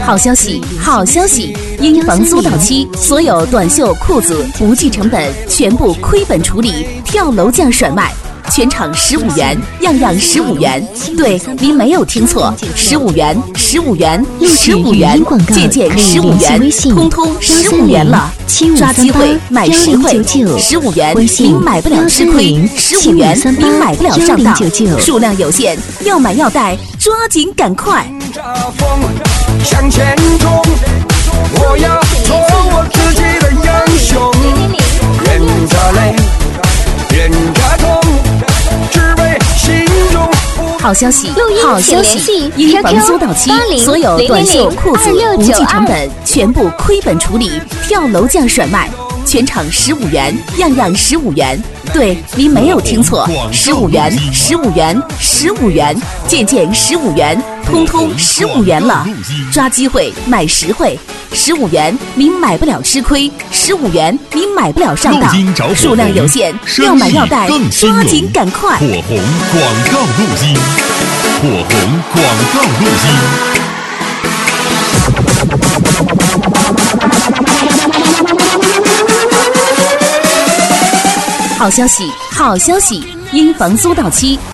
好消息，好消息！因房租到期，所有短袖、裤子不计成本，全部亏本处理，跳楼价甩卖。全场15元，样样15元。对，您没有听错，15元，15元，15元，件件15元，通通15元了。抓机会，买实惠，15元您买不了吃亏，15元您买不了上当，数量有限，要买要带，抓紧赶快！ 向前冲，我要做我自己的英雄，忍着泪，忍着痛。 好消息，好消息！因房租到期，所有短袖、裤子不计成本，全部亏本处理，跳楼价甩卖。全场15元，样样15元。对，您没有听错，15元，15元，15元，件件15元，通通15元了。抓机会，买实惠。15元您买不了吃亏，15元您买不了上当，数量有限，要买要带，抓紧赶快！ 火红广告录音，火红广告录音。 好消息，好消息！因房租到期，